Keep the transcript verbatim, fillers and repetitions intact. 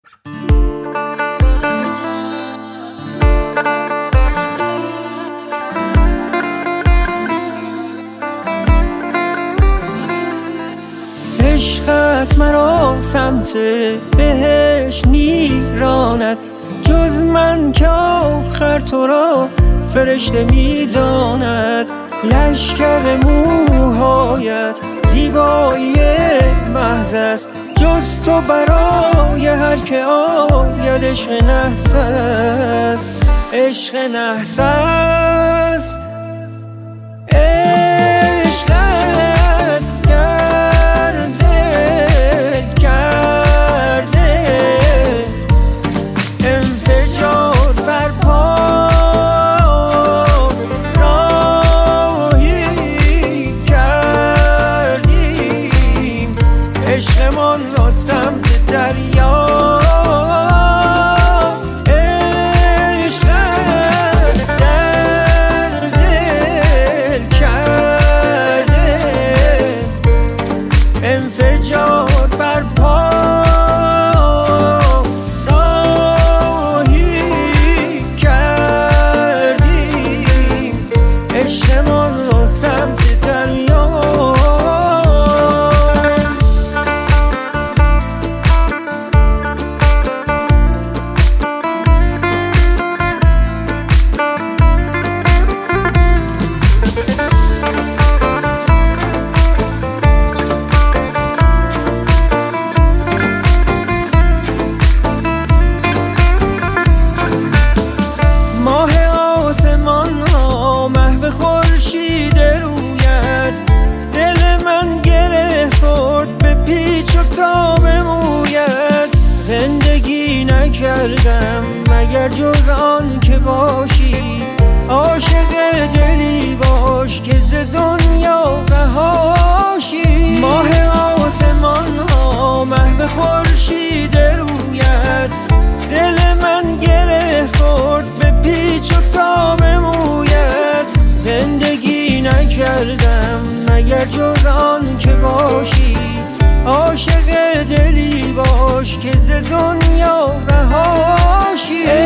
عشقت مرا سمت بهش میراند، جز من که آخر تو را فرشته میداند. لشکر موهایت زیبایی محض است، جز تو برای هر که آید عشق نحس است، عشق نحس است. عشقمان را سمت دریا، عشقت در دل کرده انفجار برپا، راهی کردیم عشقمان را سمت دریا. خورشید رویت دل من گره خورد به پیچ و تاب مویت. زندگی نکردم مگر جز آن که باشی، عاشق دلی باش که ز دنیا رهاشی. ماه آسمان ها محو خورشید رویت دل من گره خورد به پیچ و تاب مویت. زندگی نکردم مگر جز آن که باشی، عاشق دلی باش که ز دنیا رهاشی.